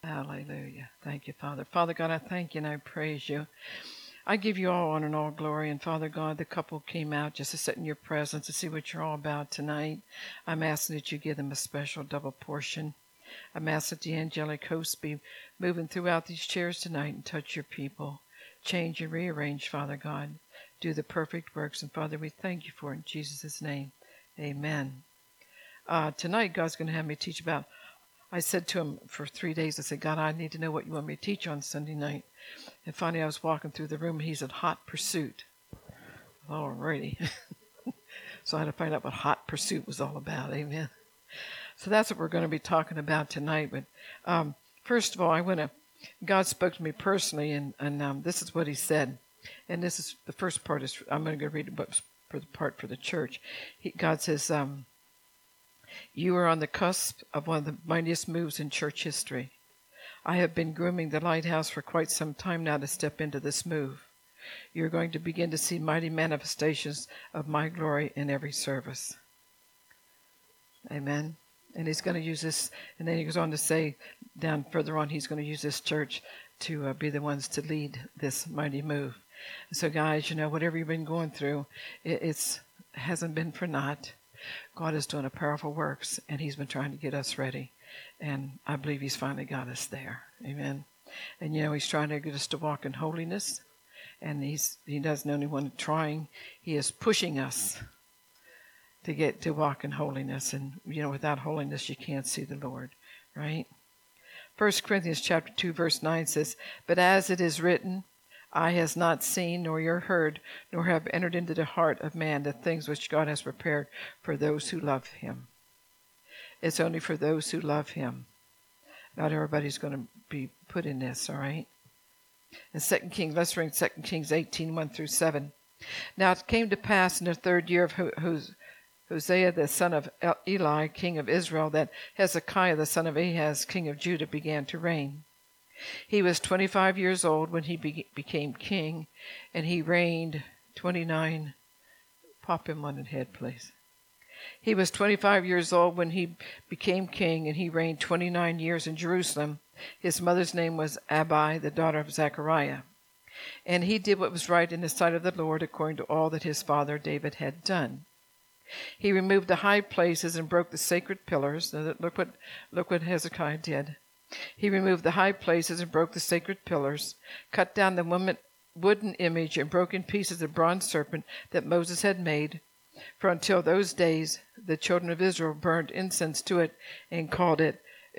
Hallelujah. Thank you, Father. Father God, I thank you and I praise you. I give you all honor and all glory. And Father God, the couple came out just to sit in your presence to see what you're all about tonight. I'm asking that you give them a special double portion. I'm asking that the angelic host be moving throughout these chairs tonight and touch your people. Change and rearrange, Father God. Do the perfect works. And Father, we thank you for it in Jesus' name. Amen. Tonight, God's going to have me teach about, I said to him for 3 days, I said, God, I need to know what you want me to teach on Sunday night. And finally, I was walking through the room, and he said, Hot Pursuit. Alrighty. So I had to find out what Hot Pursuit was all about. Amen. So that's what we're going to be talking about tonight. But first of all, God spoke to me personally, and this is what he said. And this is the first part. I'm going to go read it for the part for the church. God says, you are on the cusp of one of the mightiest moves in church history. I have been grooming the lighthouse for quite some time now to step into this move. You're going to begin to see mighty manifestations of my glory in every service. Amen. And he's going to use this, and then he goes on to say, down further on, he's going to use this church to be the ones to lead this mighty move. So guys, whatever you've been going through, it hasn't been for naught. God is doing a powerful works, and he's been trying to get us ready. And I believe he's finally got us there. Amen. And he's trying to get us to walk in holiness. And he doesn't only want to trying, he is pushing us to get to walk in holiness. And without holiness you can't see the Lord, right? 1 Corinthians chapter 2 verse 9 says, But as it is written, eye has not seen, nor ear heard, nor have entered into the heart of man the things which God has prepared for those who love him. It's only for those who love him. Not everybody's going to be put in this, all right? And let's read 2 Kings 18, 1 through 7. Now it came to pass in the 3rd year of Hosea the son of Eli, king of Israel, that Hezekiah the son of Ahaz, king of Judah, began to reign. He was 25 years old when he became king, and he reigned 29. Pop him on the head, please. He was 25 years old when he became king, and he reigned 29 years in Jerusalem. His mother's name was Abi, the daughter of Zechariah. And he did what was right in the sight of the Lord, according to all that his father David had done. He removed the high places and broke the sacred pillars. Look what Hezekiah did. He removed the high places and broke the sacred pillars, cut down the wooden image, and broke in pieces the bronze serpent that Moses had made. For until those days the children of Israel burned incense to it and called it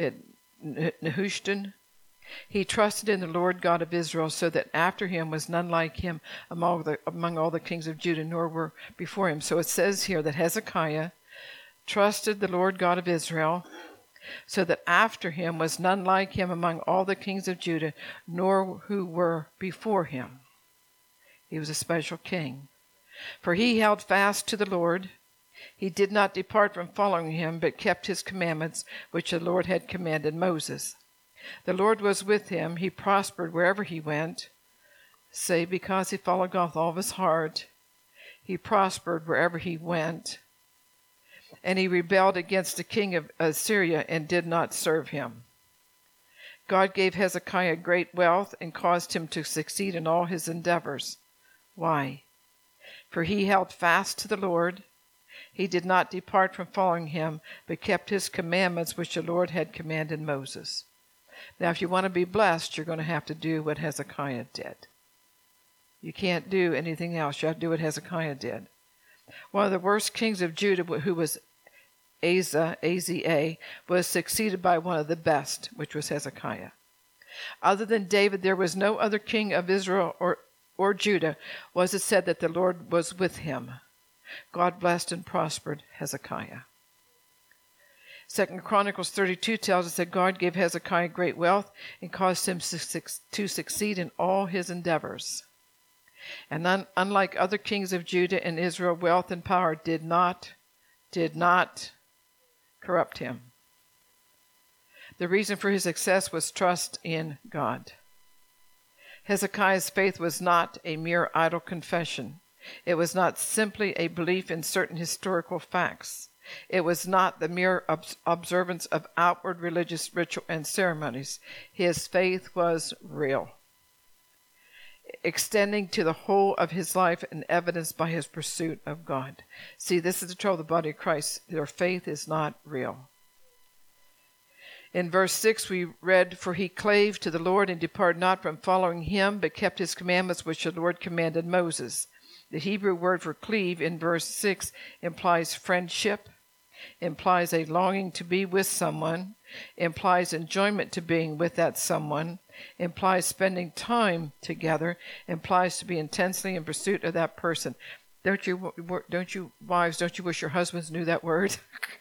Nehushtan. He trusted in the Lord God of Israel, so that after him was none like him among all the kings of Judah, nor were before him. So it says here that Hezekiah trusted the Lord God of Israel, so that after him was none like him among all the kings of Judah, nor who were before him. He was a special king. For he held fast to the Lord. He did not depart from following him, but kept his commandments, which the Lord had commanded Moses. The Lord was with him. He prospered wherever he went. Say, because he followed God with all of his heart, he prospered wherever he went. And he rebelled against the king of Assyria and did not serve him. God gave Hezekiah great wealth and caused him to succeed in all his endeavors. Why? For he held fast to the Lord. He did not depart from following him, but kept his commandments which the Lord had commanded Moses. Now, if you want to be blessed, you're going to have to do what Hezekiah did. You can't do anything else. You have to do what Hezekiah did. One of the worst kings of Judah, who was Asa, A-Z-A, was succeeded by one of the best, which was Hezekiah. Other than David, there was no other king of Israel or Judah, was it said that the Lord was with him. God blessed and prospered Hezekiah. 2 Chronicles 32 tells us that God gave Hezekiah great wealth and caused him to succeed in all his endeavors. And unlike other kings of Judah and Israel, wealth and power did not corrupt him. The reason for his success was trust in God. Hezekiah's faith was not a mere idle confession. It was not simply a belief in certain historical facts. It was not the mere observance of outward religious ritual and ceremonies. His faith was real, extending to the whole of his life and evidenced by his pursuit of God. See, this is the trouble of the body of Christ. Their faith is not real. In verse 6 we read, "For he clave to the Lord and departed not from following him, but kept his commandments which the Lord commanded Moses." The Hebrew word for cleave in verse 6 implies friendship, implies a longing to be with someone, implies enjoyment to being with that someone, implies spending time together, implies to be intensely in pursuit of that person. Don't you wives, don't you wish your husbands knew that word?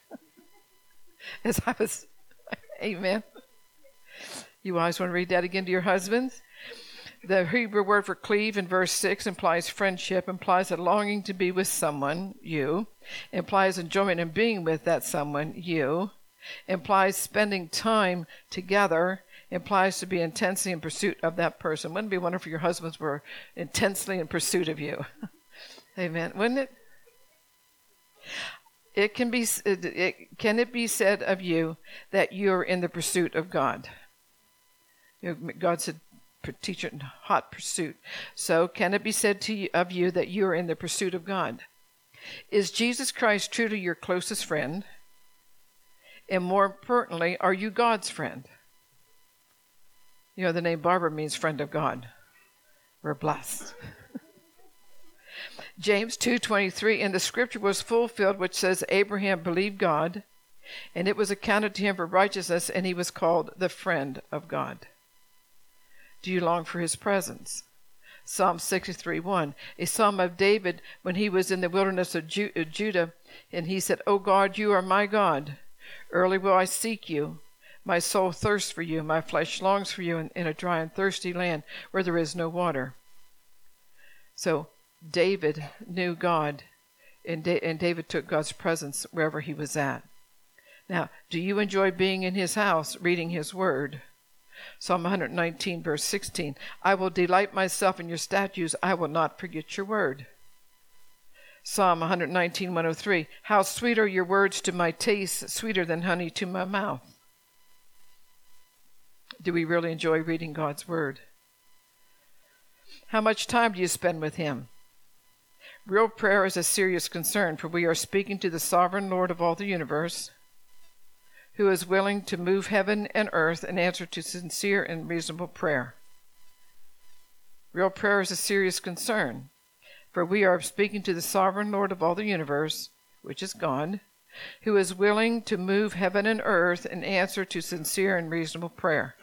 As I was, amen. You wives want to read that again to your husbands? The Hebrew word for cleave in verse 6 implies friendship, implies a longing to be with someone, you, implies enjoyment in being with that someone, you, implies spending time together, implies to be intensely in pursuit of that person. Wouldn't it be wonderful if your husbands were intensely in pursuit of you? Amen. Wouldn't it? Can it be said of you that you're in the pursuit of God? God said, teacher in hot pursuit. So can it be said of you that you are in the pursuit of God? Is Jesus Christ truly your closest friend? And more importantly, are you God's friend? You know, the name Barbara means friend of God. We're blessed. James 2:23, "And the scripture was fulfilled, which says, Abraham believed God, and it was accounted to him for righteousness, and he was called the friend of God." Do you long for his presence? Psalm 63:1, a psalm of David when he was in the wilderness of Judah, and he said, "O God, you are my God. Early will I seek you. My soul thirsts for you. My flesh longs for you in a dry and thirsty land where there is no water." So David knew God, and David took God's presence wherever he was at. Now, do you enjoy being in his house, reading his word? Psalm 119, verse 16, "I will delight myself in your statutes. I will not forget your word." Psalm 119, 103, "How sweet are your words to my taste, sweeter than honey to my mouth." Do we really enjoy reading God's word? How much time do you spend with him? Real prayer is a serious concern, for we are speaking to the sovereign Lord of all the universe, who is willing to move heaven and earth in answer to sincere and reasonable prayer. Real prayer is a serious concern, for we are speaking to the sovereign Lord of all the universe, which is God, who is willing to move heaven and earth in answer to sincere and reasonable prayer.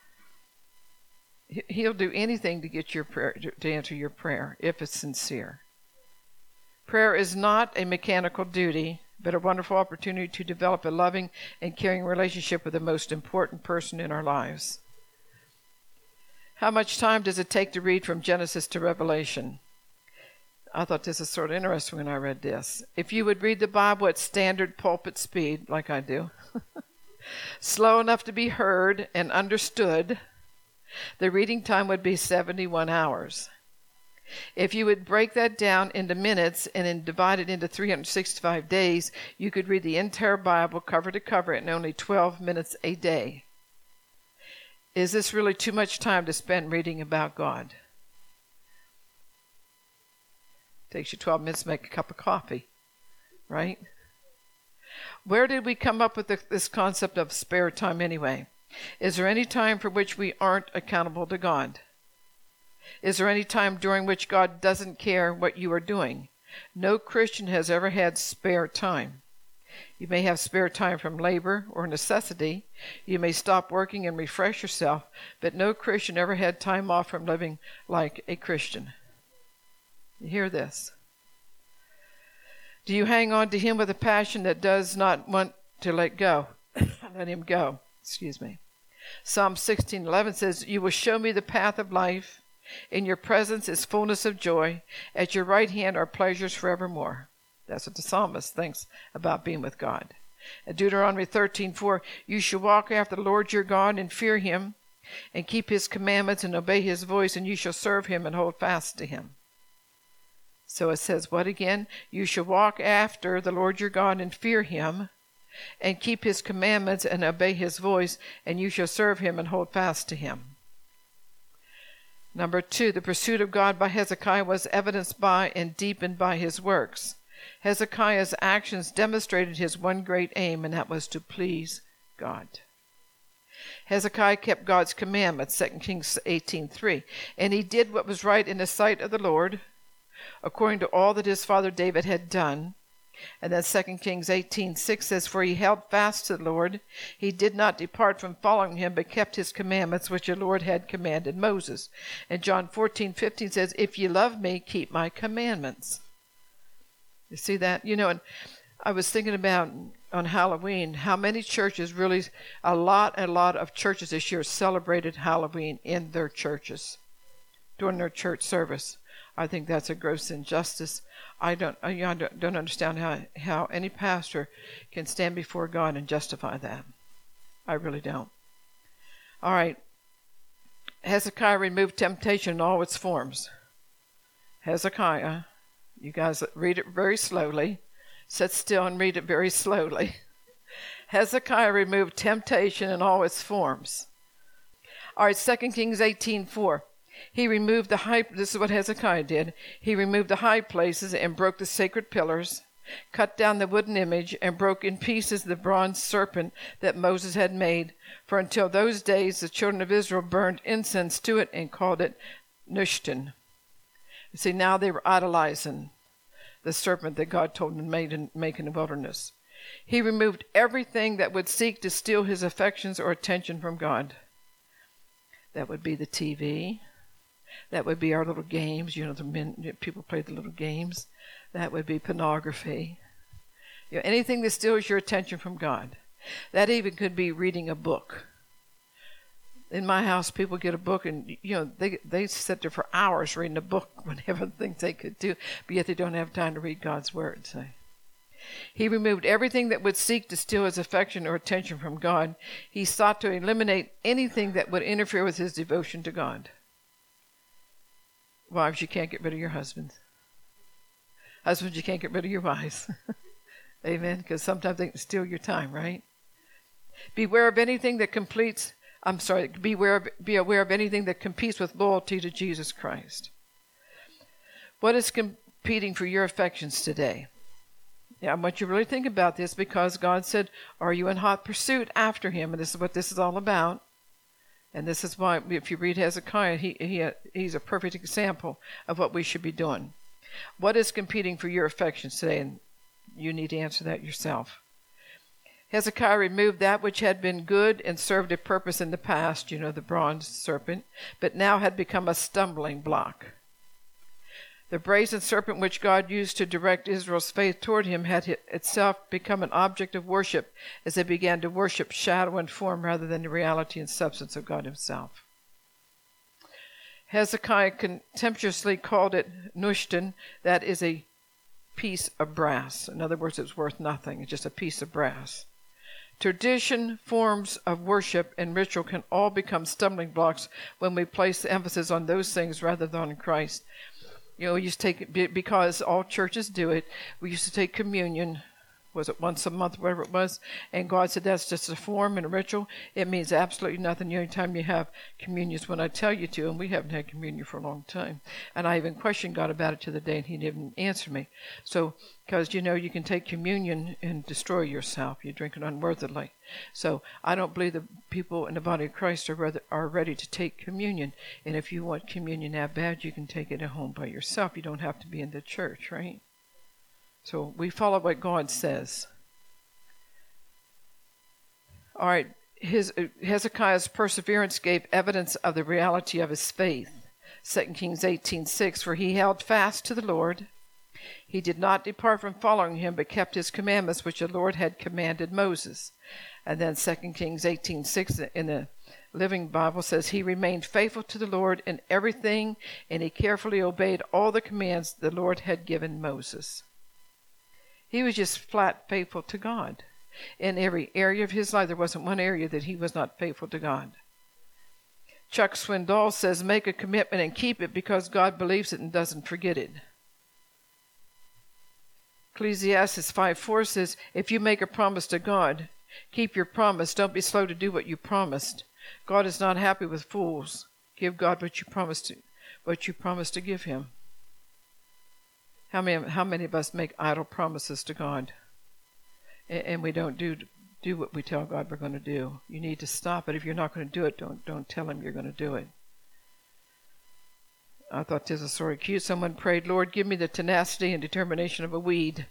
He'll do anything to get your prayer, to answer your prayer, if it's sincere. Prayer is not a mechanical duty, but a wonderful opportunity to develop a loving and caring relationship with the most important person in our lives. How much time does it take to read from Genesis to Revelation? I thought this is sort of interesting when I read this. If you would read the Bible at standard pulpit speed, like I do, slow enough to be heard and understood, the reading time would be 71 hours. If you would break that down into minutes and then divide it into 365 days, you could read the entire Bible cover to cover in only 12 minutes a day. Is this really too much time to spend reading about God? It takes you 12 minutes to make a cup of coffee, right? Where did we come up with this concept of spare time anyway? Is there any time for which we aren't accountable to God? Is there any time during which God doesn't care what you are doing? No Christian has ever had spare time. You may have spare time from labor or necessity. You may stop working and refresh yourself, but no Christian ever had time off from living like a Christian. You hear this? Do you hang on to him with a passion that does not want to let go? Let him go. Excuse me. Psalm 16:11 says, "You will show me the path of life. In your presence is fullness of joy. At your right hand are pleasures forevermore." That's what the psalmist thinks about being with God. At Deuteronomy 13:4, "You shall walk after the Lord your God and fear him, and keep his commandments and obey his voice, and you shall serve him and hold fast to him." So it says, what again? You shall walk after the Lord your God and fear him, and keep his commandments and obey his voice, and you shall serve him and hold fast to him. Number 2, the pursuit of God by Hezekiah was evidenced by and deepened by his works. Hezekiah's actions demonstrated his one great aim, and that was to please God. Hezekiah kept God's commandments, 2 Kings 18:3, and he did what was right in the sight of the Lord, according to all that his father David had done. And then 2 Kings 18:6 says, for he held fast to the Lord. He did not depart from following him, but kept his commandments, which the Lord had commanded Moses. And John 14:15 says, if you love me, keep my commandments. You see that? And I was thinking about on Halloween, how many churches really, a lot of churches this year celebrated Halloween in their churches, during their church service. I think that's a gross injustice. I don't understand how any pastor can stand before God and justify that. I really don't. All right. Hezekiah removed temptation in all its forms. Hezekiah, you guys read it very slowly. Sit still and read it very slowly. Hezekiah removed temptation in all its forms. All right, 2 Kings 18:4. He removed this is what Hezekiah did. He removed the high places and broke the sacred pillars, cut down the wooden image, and broke in pieces the bronze serpent that Moses had made. For until those days the children of Israel burned incense to it and called it Nushtan. See, now they were idolizing the serpent that God told them to make in the wilderness. He removed everything that would seek to steal his affections or attention from God. That would be the TV. That would be our little games. People play the little games. That would be pornography. Anything that steals your attention from God. That even could be reading a book. In my house, people get a book and, they sit there for hours reading a book, whatever things they could do, but yet they don't have time to read God's word. So he removed everything that would seek to steal his affection or attention from God. He sought to eliminate anything that would interfere with his devotion to God. Wives, you can't get rid of your husbands. Husbands, you can't get rid of your wives. Amen? Because sometimes they can steal your time, right? Be aware of anything that be aware of anything that competes with loyalty to Jesus Christ. What is competing for your affections today? I want you to really think about this, because God said, are you in hot pursuit after him? And this is what this is all about. And this is why, if you read Hezekiah, he's a perfect example of what we should be doing. What is competing for your affections today? And you need to answer that yourself. Hezekiah removed that which had been good and served a purpose in the past, the bronze serpent, but now had become a stumbling block. The brazen serpent which God used to direct Israel's faith toward him had itself become an object of worship as they began to worship shadow and form rather than the reality and substance of God himself. Hezekiah contemptuously called it Nushtan, that is a piece of brass. In other words, it's worth nothing. It's just a piece of brass. Tradition, forms of worship, and ritual can all become stumbling blocks when we place the emphasis on those things rather than on Christ. We used to take, because all churches do it, we used to take communion, was it once a month, whatever it was, and God said that's just a form and a ritual. It means absolutely nothing. The only time you have communion is when I tell you to, and we haven't had communion for a long time. And I even questioned God about it to the day, and he didn't answer me. So, because, you can take communion and destroy yourself. You drink it unworthily. So, I don't believe the people in the body of Christ are ready to take communion. And if you want communion that bad, you can take it at home by yourself. You don't have to be in the church, right? So we follow what God says. All right, Hezekiah's perseverance gave evidence of the reality of his faith. 2 Kings 18:6, for he held fast to the Lord. He did not depart from following him, but kept his commandments, which the Lord had commanded Moses. And then 2 Kings 18:6 in the Living Bible says, he remained faithful to the Lord in everything, and he carefully obeyed all the commands the Lord had given Moses. He was just flat faithful to God. In every area of his life, there wasn't one area that he was not faithful to God. Chuck Swindoll says, make a commitment and keep it because God believes it and doesn't forget it. Ecclesiastes 5:4 says, if you make a promise to God, keep your promise. Don't be slow to do what you promised. God is not happy with fools. Give God what you promised to give him. How many of us make idle promises to God? And we don't do what we tell God we're going to do. You need to stop it. If you're not going to do it, don't tell him you're going to do it. I thought this was sort of cute. Someone prayed, Lord, give me the tenacity and determination of a weed.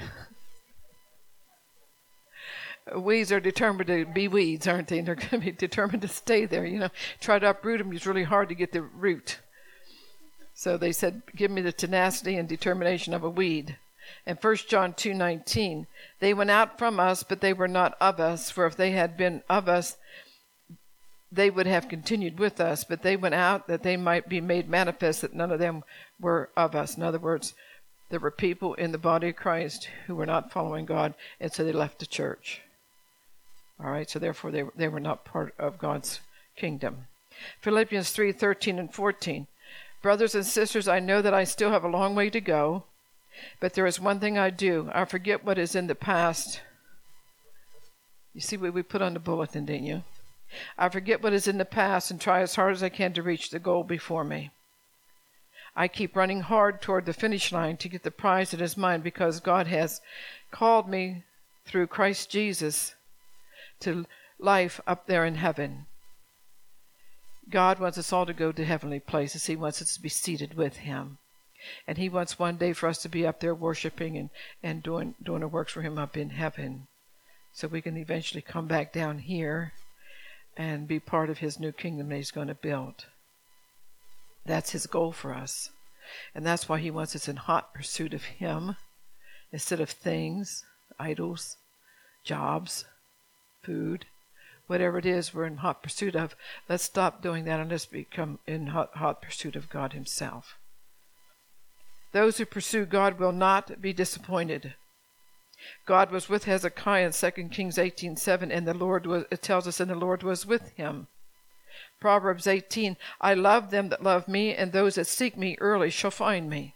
Weeds are determined to be weeds, aren't they? And they're going to be determined to stay there. Try to uproot them. It's really hard to get the root. So they said, give me the tenacity and determination of a weed. And 1 John 2:19, they went out from us, but they were not of us. For if they had been of us, they would have continued with us. But they went out that they might be made manifest that none of them were of us. In other words, there were people in the body of Christ who were not following God, and so they left the church. All right, so therefore they were not part of God's kingdom. Philippians 3:13 and 14. Brothers and sisters, I know that I still have a long way to go, but there is one thing I do. I forget what is in the past. You see what we put on the bulletin, didn't you? I forget what is in the past and try as hard as I can to reach the goal before me. I keep running hard toward the finish line to get the prize that is mine because God has called me through Christ Jesus to life up there in heaven. God wants us all to go to heavenly places. He wants us to be seated with him. And he wants one day for us to be up there worshiping and doing the works for him up in heaven. So we can eventually come back down here and be part of his new kingdom that he's going to build. That's his goal for us. And that's why he wants us in hot pursuit of him instead of things, idols, jobs, food, whatever it is we're in hot pursuit of. Let's stop doing that and let's become in hot pursuit of God himself. Those who pursue God will not be disappointed. God was with Hezekiah in 2 Kings 18:7, and it tells us, and the Lord was with him. Proverbs 18, I love them that love me, and those that seek me early shall find me.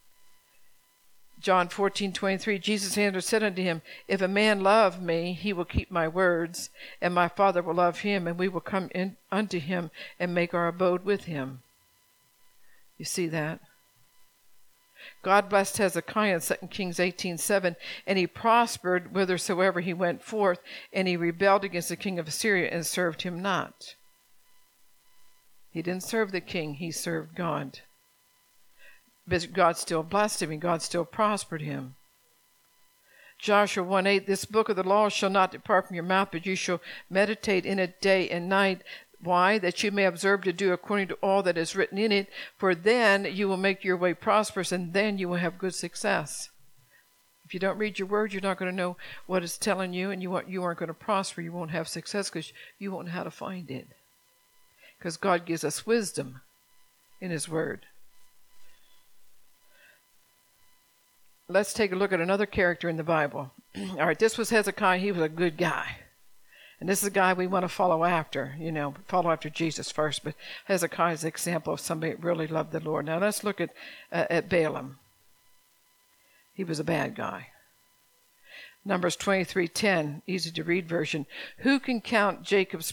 John 14:23, Jesus answered and said unto him, if a man love me, he will keep my words, and my Father will love him, and we will come in unto him and make our abode with him. You see that? God blessed Hezekiah in 2 Kings 18:7, and he prospered whithersoever he went forth, and he rebelled against the king of Assyria and served him not. He didn't serve the king, he served God. But God still blessed him, and God still prospered him. Joshua 1:8, this book of the law shall not depart from your mouth, but you shall meditate in it day and night. Why? That you may observe to do according to all that is written in it, for then you will make your way prosperous, and then you will have good success. If you don't read your word, you're not going to know what it's telling you, and you aren't going to prosper. You won't have success because you won't know how to find it. Because God gives us wisdom in his word. Let's take a look at another character in the Bible. All right, this was Hezekiah. He was a good guy. And this is a guy we want to follow after, follow after Jesus first. But Hezekiah is an example of somebody that really loved the Lord. Now let's look at Balaam. He was a bad guy. Numbers 23:10, easy to read version. Who can count Jacob's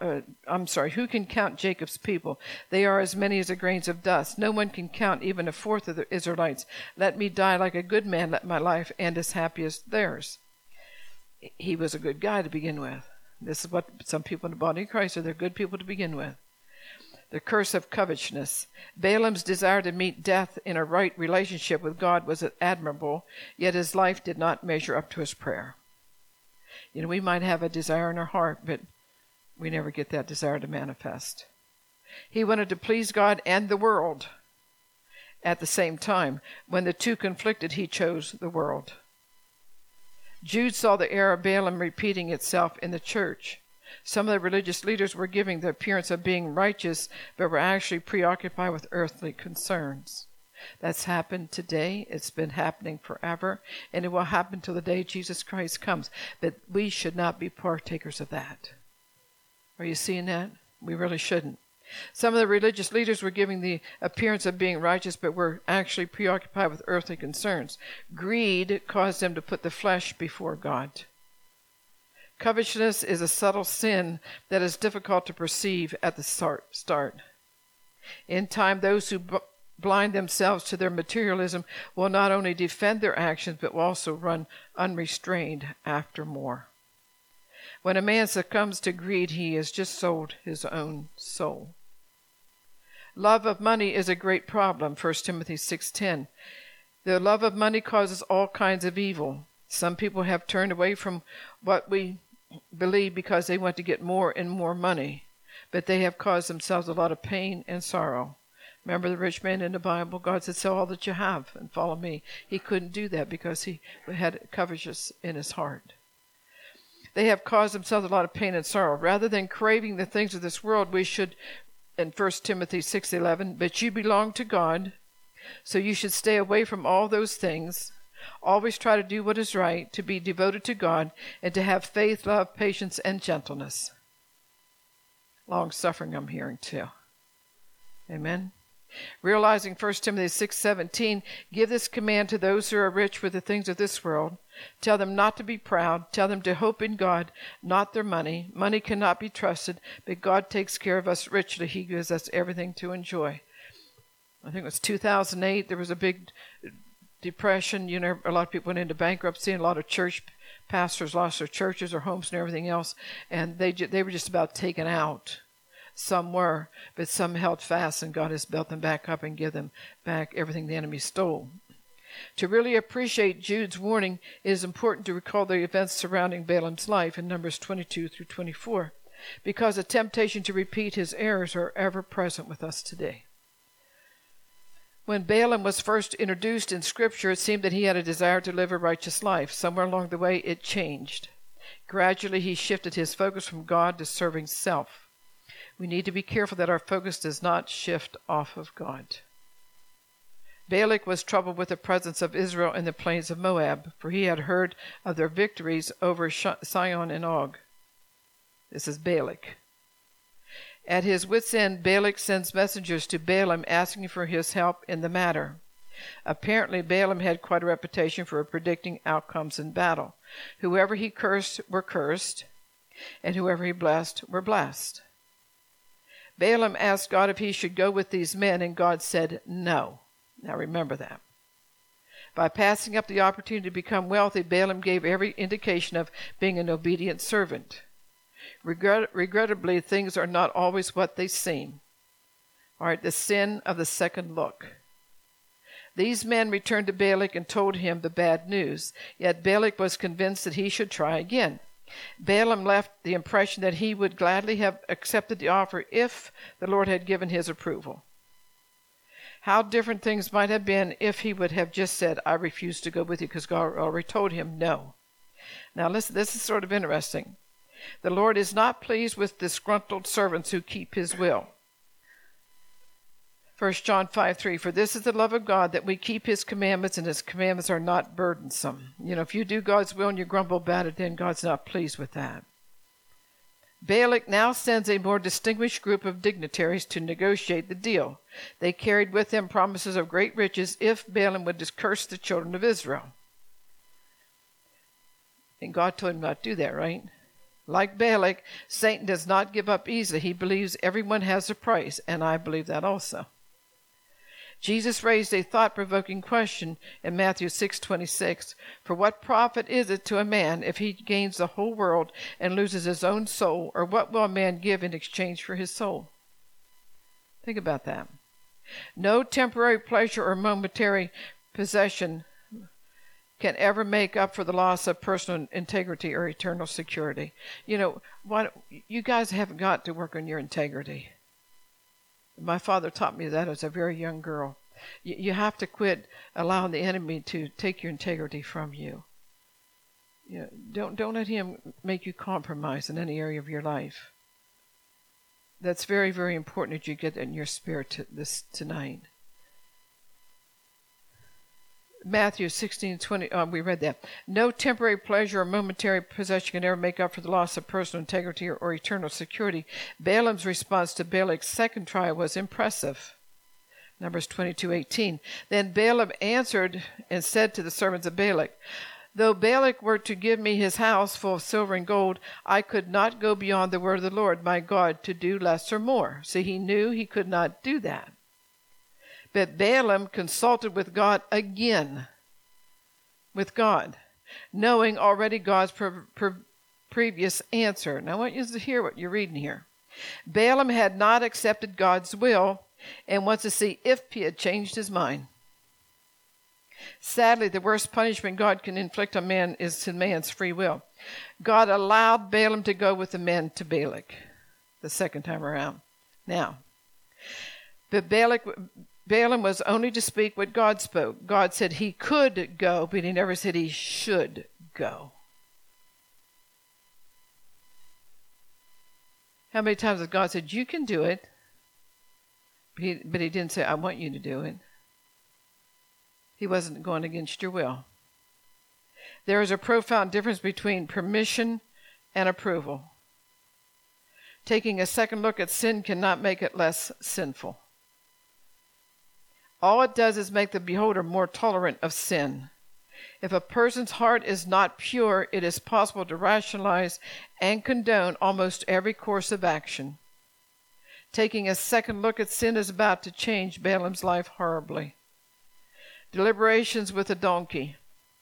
people? They are as many as the grains of dust. No one can count even a fourth of the Israelites. Let me die like a good man. Let my life end as happy as theirs. He was a good guy to begin with. This is what some people in the body of Christ are. They're good people to begin with. The curse of covetousness. Balaam's desire to meet death in a right relationship with God was admirable, yet his life did not measure up to his prayer. We might have a desire in our heart, but we never get that desire to manifest. He wanted to please God and the world at the same time. When the two conflicted, he chose the world. Jude saw the error of Balaam repeating itself in the church. Some of the religious leaders were giving the appearance of being righteous, but were actually preoccupied with earthly concerns. That's happened today. It's been happening forever, and it will happen till the day Jesus Christ comes. But we should not be partakers of that. Are you seeing that? We really shouldn't. Some of the religious leaders were giving the appearance of being righteous, but were actually preoccupied with earthly concerns. Greed caused them to put the flesh before God. Covetousness is a subtle sin that is difficult to perceive at the start. In time, those who blind themselves to their materialism will not only defend their actions, but will also run unrestrained after more. When a man succumbs to greed, he has just sold his own soul. Love of money is a great problem, 1 Timothy 6:10. The love of money causes all kinds of evil. Some people have turned away from what we believe because they want to get more and more money, but they have caused themselves a lot of pain and sorrow. Remember the rich man in the Bible? God said, sell all that you have and follow me. He couldn't do that because he had covetous in his heart. They have caused themselves a lot of pain and sorrow. Rather than craving the things of this world, we should, in 1 Timothy 6:11, but you belong to God, so you should stay away from all those things. Always try to do what is right, to be devoted to God, and to have faith, love, patience, and gentleness. Long-suffering I'm hearing too. Amen. Realizing 1 Timothy 6:17, give this command to those who are rich with the things of this world. Tell them not to be proud. Tell them to hope in God, not their money. Money cannot be trusted, but God takes care of us richly. He gives us everything to enjoy. I think it was 2008. There was a big depression. You know, a lot of people went into bankruptcy, and a lot of church pastors lost their churches or homes and everything else, and they were just about taken out. Some were, but some held fast, and God has built them back up and give them back everything the enemy stole. To really appreciate Jude's warning, it is important to recall the events surrounding Balaam's life in Numbers 22 through 24, because the temptation to repeat his errors are ever present with us today. When Balaam was first introduced in Scripture, it seemed that he had a desire to live a righteous life. Somewhere along the way, it changed. Gradually, he shifted his focus from God to serving self. We need to be careful that our focus does not shift off of God. Balak was troubled with the presence of Israel in the plains of Moab, for he had heard of their victories over Sihon and Og. This is Balak. At his wit's end, Balak sends messengers to Balaam asking for his help in the matter. Apparently, Balaam had quite a reputation for predicting outcomes in battle. Whoever he cursed were cursed, and whoever he blessed were blessed. Balaam asked God if he should go with these men, and God said no. Now remember that. By passing up the opportunity to become wealthy, Balaam gave every indication of being an obedient servant. Regrettably, things are not always what they seem. All right, the sin of the second look. These men returned to Balak and told him the bad news, yet Balak was convinced that he should try again. Balaam left the impression that he would gladly have accepted the offer if the Lord had given his approval. How different things might have been if he would have just said, I refuse to go with you, because God already told him no. Now listen, this is sort of interesting. The Lord is not pleased with disgruntled servants who keep his will. 1 John 5:3, for this is the love of God, that we keep his commandments, and his commandments are not burdensome. You know, if you do God's will and you grumble about it, then God's not pleased with that. Balak now sends a more distinguished group of dignitaries to negotiate the deal. They carried with them promises of great riches if Balaam would curse the children of Israel. And God told him not to do that, right? Like Balak, Satan does not give up easily. He believes everyone has a price, and I believe that also. Jesus raised a thought-provoking question in Matthew 6:26. For what profit is it to a man if he gains the whole world and loses his own soul? Or what will a man give in exchange for his soul? Think about that. No temporary pleasure or momentary possession can ever make up for the loss of personal integrity or eternal security. You know, you guys haven't got to work on your integrity. My father taught me that as a very young girl. You have to quit allowing the enemy to take your integrity from you. You know, don't let him make you compromise in any area of your life. That's very, very important that you get that in your spirit tonight. Matthew 16:20, we read that. No temporary pleasure or momentary possession can ever make up for the loss of personal integrity or eternal security. Balaam's response to Balak's second trial was impressive. Numbers 22:18. Then Balaam answered and said to the servants of Balak, though Balak were to give me his house full of silver and gold, I could not go beyond the word of the Lord my God to do less or more. See, he knew he could not do that. But Balaam consulted with God again, knowing already God's previous answer. Now I want you to hear what you're reading here. Balaam had not accepted God's will and wants to see if he had changed his mind. Sadly, the worst punishment God can inflict on man is to man's free will. God allowed Balaam to go with the men to Balak the second time around. Now, but Balaam was only to speak what God spoke. God said he could go, but he never said he should go. How many times has God said, you can do it, but he didn't say, I want you to do it. He wasn't going against your will. There is a profound difference between permission and approval. Taking a second look at sin cannot make it less sinful. All it does is make the beholder more tolerant of sin. If a person's heart is not pure, it is possible to rationalize and condone almost every course of action. Taking a second look at sin is about to change Balaam's life horribly. Deliberations with a donkey.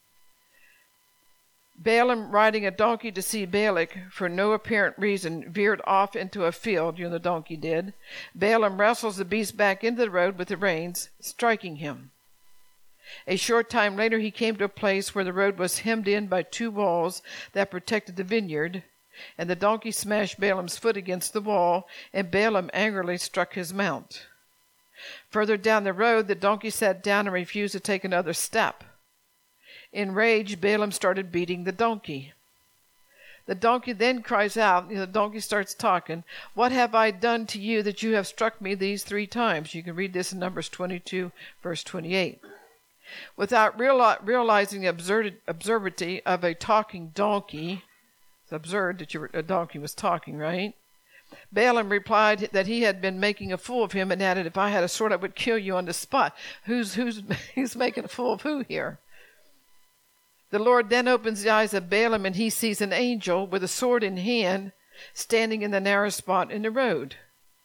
Balaam, riding a donkey to see Balak, for no apparent reason, veered off into a field, the donkey did. Balaam wrestles the beast back into the road with the reins, striking him. A short time later he came to a place where the road was hemmed in by two walls that protected the vineyard, and the donkey smashed Balaam's foot against the wall, and Balaam angrily struck his mount. Further down the road, the donkey sat down and refused to take another step. Enraged, Balaam started beating the donkey. The donkey then cries out, the donkey starts talking, what have I done to you that you have struck me these 3 times? You can read this in Numbers 22, verse 28. Without realizing the absurdity of a talking donkey, it's absurd that a donkey was talking, right? Balaam replied that he had been making a fool of him and added, if I had a sword, I would kill you on the spot. Who's making a fool of who here? The Lord then opens the eyes of Balaam, and he sees an angel with a sword in hand standing in the narrow spot in the road.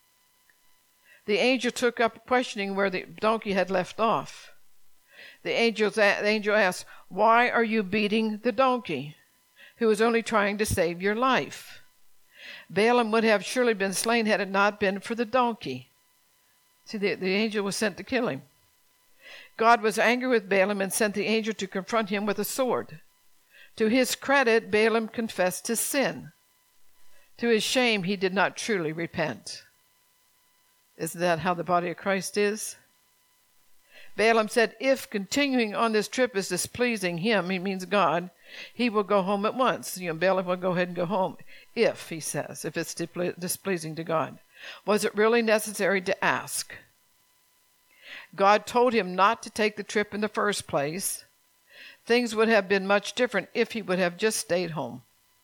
The angel took up questioning where the donkey had left off. The angel asked, why are you beating the donkey, who is only trying to save your life? Balaam would have surely been slain had it not been for the donkey. See, the angel was sent to kill him. God was angry with Balaam and sent the angel to confront him with a sword. To his credit, Balaam confessed his sin. To his shame, he did not truly repent. Isn't that how the body of Christ is? Balaam said, if continuing on this trip is displeasing him, he means God, he will go home at once. Balaam will go ahead and go home. If, he says, if it's displeasing to God. Was it really necessary to ask? God told him not to take the trip in the first place. Things would have been much different if he would have just stayed home.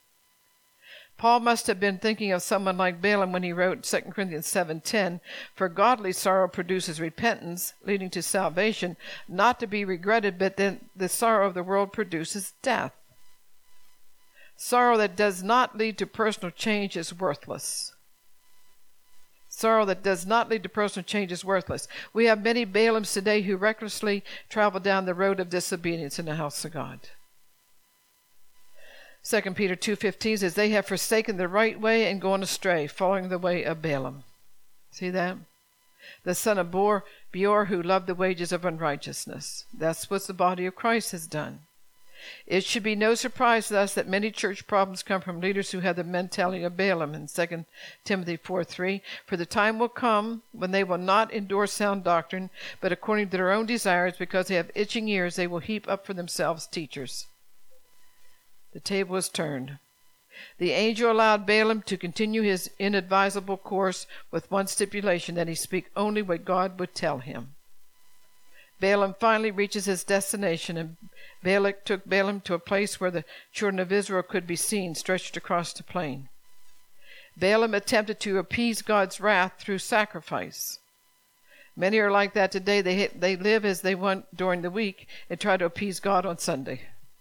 Paul must have been thinking of someone like Balaam when he wrote 2 Corinthians 7:10, for godly sorrow produces repentance, leading to salvation, not to be regretted, but then the sorrow of the world produces death. Sorrow that does not lead to personal change is worthless. Sorrow that does not lead to personal change is worthless. We have many Balaams today who recklessly travel down the road of disobedience in the house of God. 2 Peter 2:15 says, they have forsaken the right way and gone astray, following the way of Balaam. See that? The son of Beor, who loved the wages of unrighteousness. That's what the body of Christ has done. It should be no surprise to us that many church problems come from leaders who have the mentality of Balaam in 2 Timothy 4:3. For the time will come when they will not endure sound doctrine, but according to their own desires, because they have itching ears, they will heap up for themselves teachers. The table is turned. The angel allowed Balaam to continue his inadvisable course with one stipulation, that he speak only what God would tell him. Balaam finally reaches his destination, and Balak took Balaam to a place where the children of Israel could be seen, stretched across the plain. Balaam attempted to appease God's wrath through sacrifice. Many are like that today. They live as they want during the week and try to appease God on Sunday.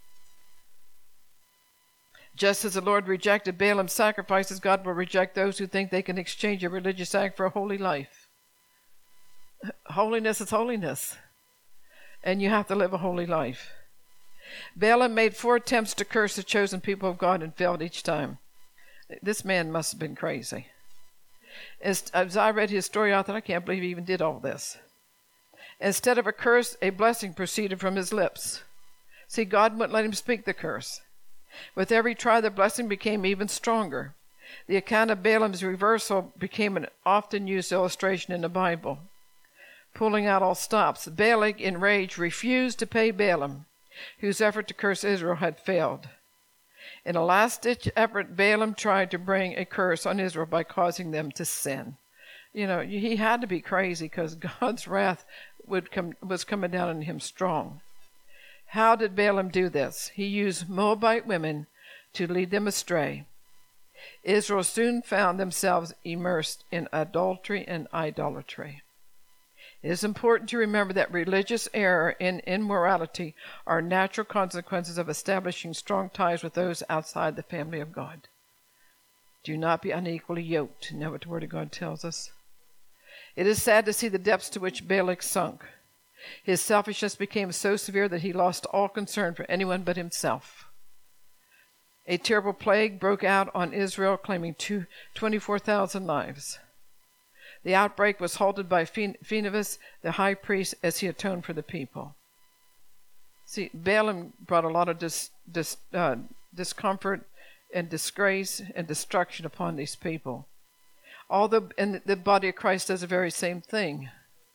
Just as the Lord rejected Balaam's sacrifices, God will reject those who think they can exchange a religious act for a holy life. Holiness is holiness, and you have to live a holy life. Balaam made 4 attempts to curse the chosen people of God and failed each time. This man must have been crazy. As I read his story, I thought, I can't believe he even did all this. Instead of a curse, a blessing proceeded from his lips. See, God wouldn't let him speak the curse. With every try, the blessing became even stronger. The account of Balaam's reversal became an often used illustration in the Bible. Pulling out all stops, Balak, in rage, refused to pay Balaam, whose effort to curse Israel had failed. In a last-ditch effort, Balaam tried to bring a curse on Israel by causing them to sin. You know, he had to be crazy because God's wrath was coming down on him strong. How did Balaam do this? He used Moabite women to lead them astray. Israel soon found themselves immersed in adultery and idolatry. It is important to remember that religious error and immorality are natural consequences of establishing strong ties with those outside the family of God. Do not be unequally yoked. You know what the Word of God tells us? It is sad to see the depths to which Balak sunk. His selfishness became so severe that he lost all concern for anyone but himself. A terrible plague broke out on Israel, claiming 24,000 lives. The outbreak was halted by Phinehas, the high priest, as he atoned for the people. See, Balaam brought a lot of discomfort and disgrace and destruction upon these people. Although, and the body of Christ does the very same thing.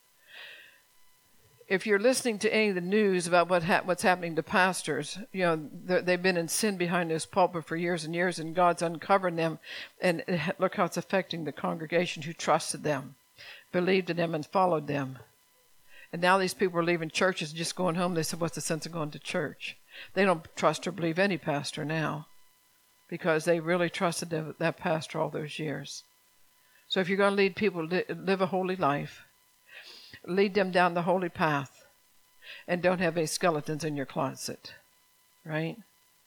If you're listening to any of the news about what's happening to pastors, you know, they've been in sin behind this pulpit for years and years, and God's uncovering them, and look how it's affecting the congregation who trusted them, believed in them, and followed them. And now these people are leaving churches and just going home. They said, what's the sense of going to church? They don't trust or believe any pastor now because they really trusted that pastor all those years. So if you're going to lead people to live a holy life, lead them down the holy path, and don't have any skeletons in your closet, right?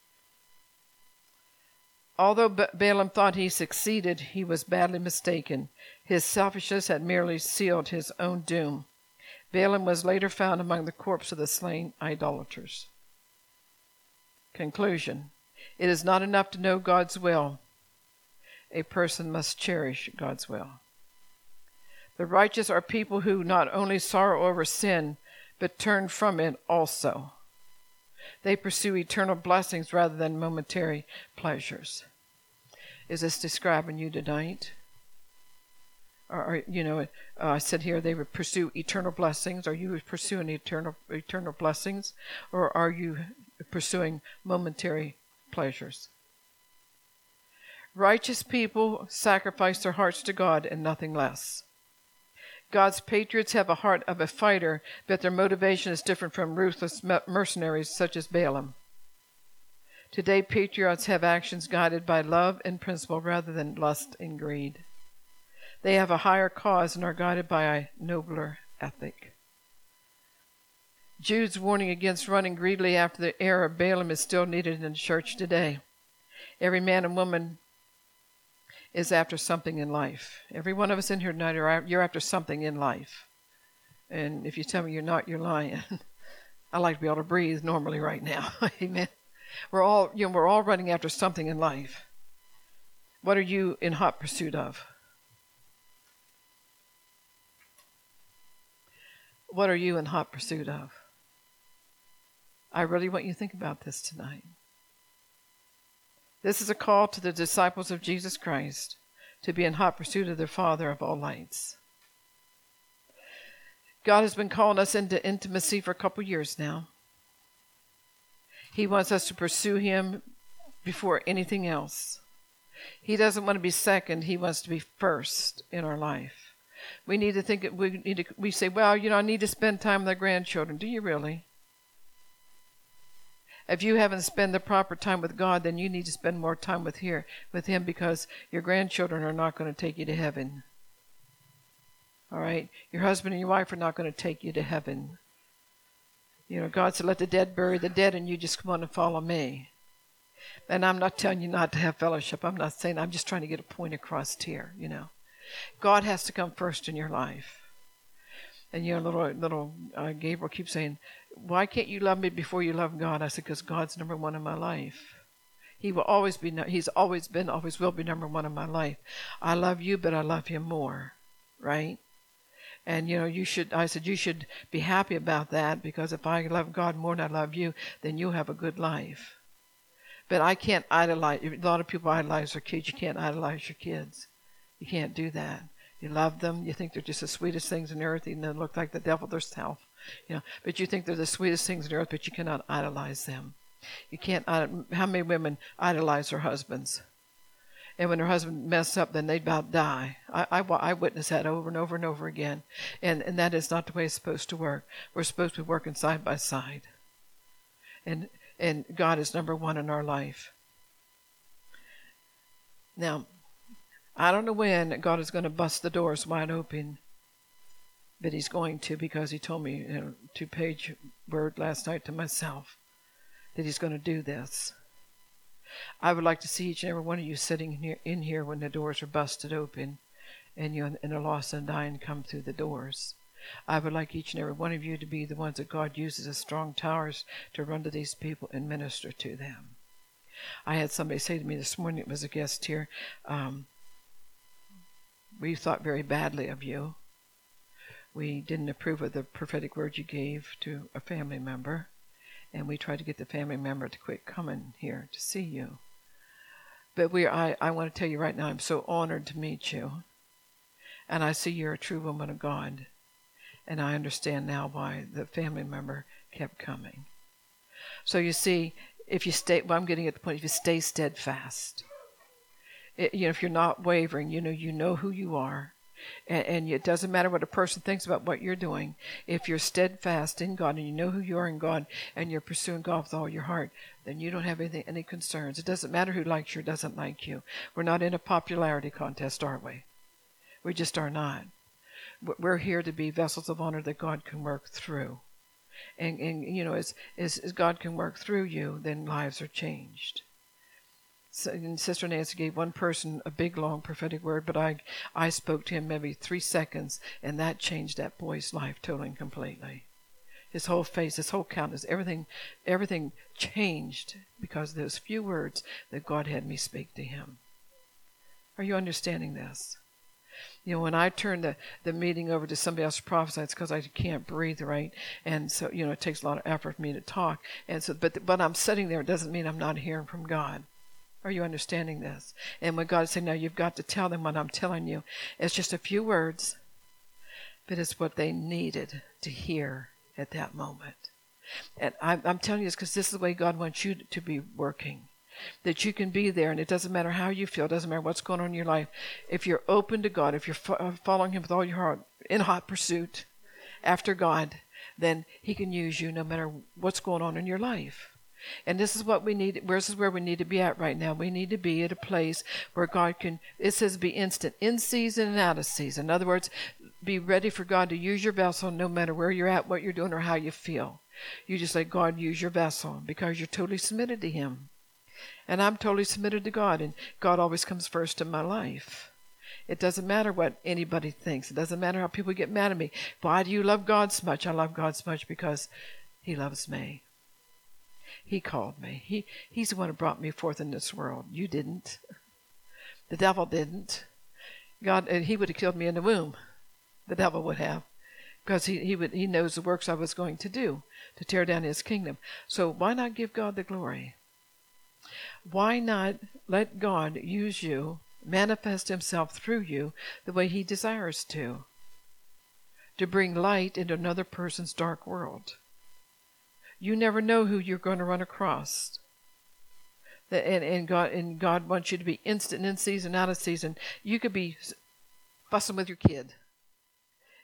Although Balaam thought he succeeded, he was badly mistaken. His selfishness had merely sealed his own doom. Balaam was later found among the corpses of the slain idolaters. Conclusion. It is not enough to know God's will. A person must cherish God's will. The righteous are people who not only sorrow over sin, but turn from it also. They pursue eternal blessings rather than momentary pleasures. Is this describing you tonight? Or, you know, I said here they would pursue eternal blessings. Are you pursuing eternal blessings? Or are you pursuing momentary pleasures? Righteous people sacrifice their hearts to God and nothing less. God's patriots have a heart of a fighter, but their motivation is different from ruthless mercenaries such as Balaam. Today, patriots have actions guided by love and principle rather than lust and greed. They have a higher cause and are guided by a nobler ethic. Jude's warning against running greedily after the error of Balaam is still needed in the church today. Every man and woman is after something in life. Every one of us in here tonight, you're after something in life. And if you tell me you're not, you're lying. I like to be able to breathe normally right now. Amen. We're all running after something in life. What are you in hot pursuit of? What are you in hot pursuit of? I really want you to think about this tonight. This is a call to the disciples of Jesus Christ to be in hot pursuit of their Father of all lights. God has been calling us into intimacy for a couple years now. He wants us to pursue Him before anything else. He doesn't want to be second. He wants to be first in our life. We need to think. We say, well, I need to spend time with our grandchildren. Do you really? If you haven't spent the proper time with God, then you need to spend more time with Him, because your grandchildren are not going to take you to heaven. All right? Your husband and your wife are not going to take you to heaven. God said, let the dead bury the dead, and you just come on and follow me. And I'm not telling you not to have fellowship. I'm not saying, I'm just trying to get a point across here, God has to come first in your life. And little Gabriel keeps saying, why can't you love me before you love God? I said, because God's number one in my life. He will always be, He's always been, always will be number one in my life. I love you, but I love Him more, right? And, you should be happy about that, because if I love God more than I love you, then you'll have a good life. But I can't idolize. A lot of people idolize their kids. You can't idolize your kids. You can't do that. You love them. You think they're just the sweetest things on earth, and they look like the devil themselves. But you think they're the sweetest things on earth, but you cannot idolize them. You can't. How many women idolize their husbands? And when their husband messes up, then they about die. I witnessed that over and over and over again. And that is not the way it's supposed to work. We're supposed to be working side by side. And God is number one in our life. Now, I don't know when God is going to bust the doors wide open, but He's going to, because He told me in a 2-page word last night to myself that He's going to do this. I would like to see each and every one of you sitting in here when the doors are busted open and the lost and dying come through the doors. I would like each and every one of you to be the ones that God uses as strong towers to run to these people and minister to them. I had somebody say to me this morning, it was a guest here, we thought very badly of you. We didn't approve of the prophetic word you gave to a family member. And we tried to get the family member to quit coming here to see you. But I want to tell you right now, I'm so honored to meet you. And I see you're a true woman of God. And I understand now why the family member kept coming. So you see, if you stay, I'm getting at the point, if you stay steadfast, if you're not wavering, you know who you are. And it doesn't matter what a person thinks about what you're doing. If you're steadfast in God and you know who you are in God and you're pursuing God with all your heart, then you don't have any concerns. It doesn't matter who likes you or doesn't like you. We're not in a popularity contest, are we? We just are not. We're here to be vessels of honor that God can work through. And as God can work through you, then lives are changed. So, and Sister Nancy gave one person a big, long prophetic word, but I spoke to him maybe 3 seconds, and that changed that boy's life totally and completely. His whole face, his whole countenance, everything changed because of those few words that God had me speak to him. Are you understanding this? When I turn the meeting over to somebody else to prophesy, it's because I can't breathe right, and so it takes a lot of effort for me to talk. And so, but I'm sitting there. It doesn't mean I'm not hearing from God. Are you understanding this? And when God said, "No, you've got to tell them what I'm telling you," it's just a few words, but it's what they needed to hear at that moment. And I'm telling you this because this is the way God wants you to be working. That you can be there, and it doesn't matter how you feel, it doesn't matter what's going on in your life. If you're open to God, if you're following Him with all your heart, in hot pursuit after God, then He can use you no matter what's going on in your life. And this is what we need. This is where we need to be at right now. We need to be at a place where God can, it says be instant, in season and out of season. In other words, be ready for God to use your vessel no matter where you're at, what you're doing, or how you feel. You just let God use your vessel because you're totally submitted to Him. And I'm totally submitted to God, and God always comes first in my life. It doesn't matter what anybody thinks. It doesn't matter how people get mad at me. Why do you love God so much? I love God so much because He loves me. He called me. He's the one who brought me forth in this world. You didn't. The devil didn't. God, He would have killed me in the womb. The devil would have. Because he knows the works I was going to do to tear down His kingdom. So why not give God the glory? Why not let God use you, manifest Himself through you the way He desires to bring light into another person's dark world? You never know who you're going to run across. And God wants you to be instant in season, out of season. You could be fussing with your kid.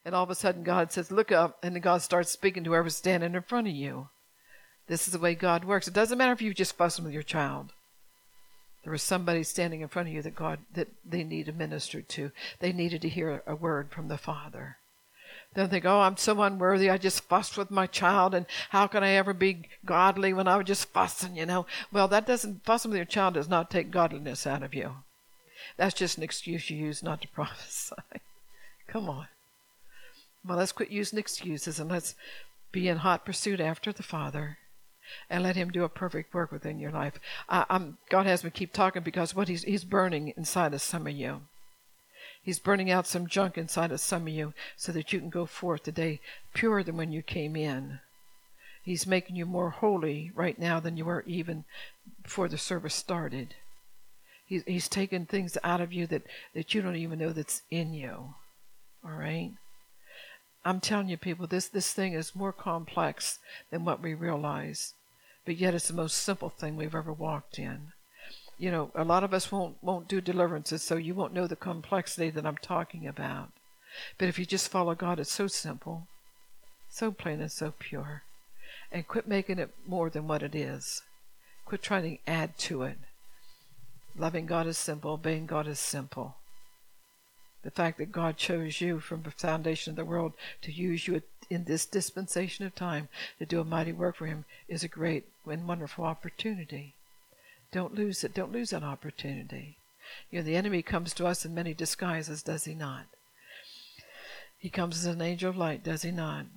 And all of a sudden God says, look up, and then God starts speaking to whoever's standing in front of you. This is the way God works. It doesn't matter if you just fussing with your child. There was somebody standing in front of you that they need to minister to. They needed to hear a word from the Father. Don't think, oh, I'm so unworthy. I just fussed with my child, and how can I ever be godly when I was just fussing, Well, fussing with your child does not take godliness out of you. That's just an excuse you use not to prophesy. Come on. Well, let's quit using excuses, and let's be in hot pursuit after the Father, and let him do a perfect work within your life. God has me keep talking because what he's burning inside of some of you. He's burning out some junk inside of some of you so that you can go forth today purer than when you came in. He's making you more holy right now than you were even before the service started. He's taking things out of you that you don't even know that's in you. All right? I'm telling you, people, this thing is more complex than what we realize. But yet it's the most simple thing we've ever walked in. A lot of us won't do deliverances, so you won't know the complexity that I'm talking about. But if you just follow God, it's so simple, so plain and so pure. And quit making it more than what it is. Quit trying to add to it. Loving God is simple. Obeying God is simple. The fact that God chose you from the foundation of the world to use you in this dispensation of time to do a mighty work for him is a great and wonderful opportunity. Don't lose it. Don't lose that opportunity. The enemy comes to us in many disguises, does he not? He comes as an angel of light, does he not?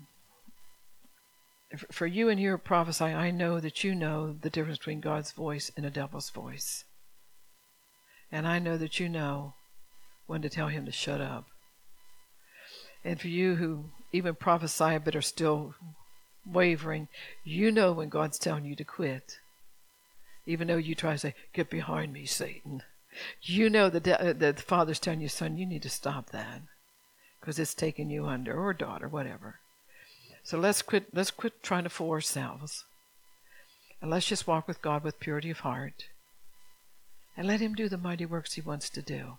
For you and your prophesy, I know that you know the difference between God's voice and the devil's voice. And I know that you know when to tell him to shut up. And for you who even prophesy but are still wavering, you know when God's telling you to quit. Even though you try to say, get behind me, Satan. You know that the Father's telling you, son, you need to stop that. Because it's taking you under, or daughter, whatever. So let's quit trying to fool ourselves. And let's just walk with God with purity of heart. And let him do the mighty works he wants to do.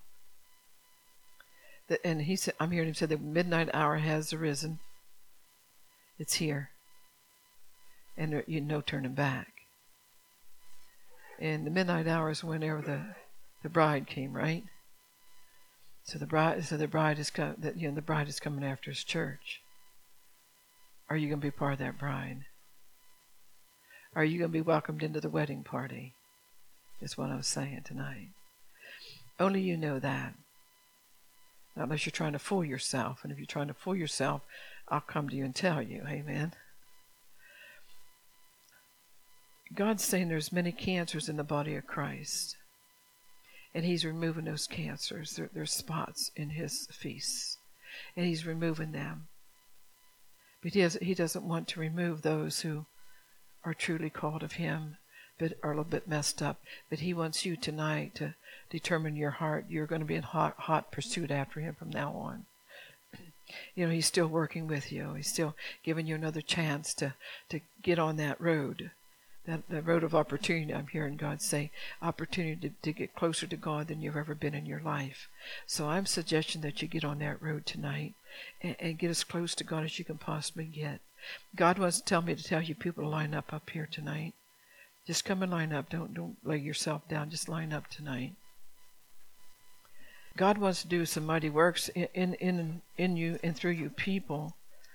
And he said, I'm hearing him say the midnight hour has arisen. It's here. And there's no turning back. And the midnight hour is whenever the bride came, right? So the bride is the bride is coming after his church. Are you going to be part of that bride? Are you going to be welcomed into the wedding party? Is what I'm saying tonight. Only you know that. Not unless you're trying to fool yourself. And if you're trying to fool yourself, I'll come to you and tell you. Amen. God's saying there's many cancers in the body of Christ. And he's removing those cancers. There's spots in his feasts. And he's removing them. But he doesn't want to remove those who are truly called of him, but are a little bit messed up. But he wants you tonight to determine your heart. You're going to be in hot pursuit after him from now on. He's still working with you. He's still giving you another chance to get on that road. The road of opportunity. I'm hearing God say, opportunity to get closer to God than you've ever been in your life. So I'm suggesting that you get on that road tonight and get as close to God as you can possibly get. God wants to tell me to tell you people to line up here tonight. Just come and line up. Don't lay yourself down. Just line up tonight. God wants to do some mighty works in you and through you people.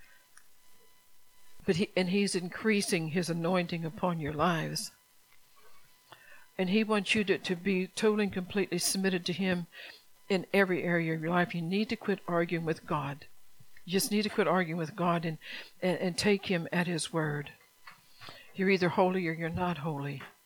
But he's increasing his anointing upon your lives. And he wants you to be totally and completely submitted to him in every area of your life. You need to quit arguing with God. You just need to quit arguing with God and take him at his word. You're either holy or you're not holy.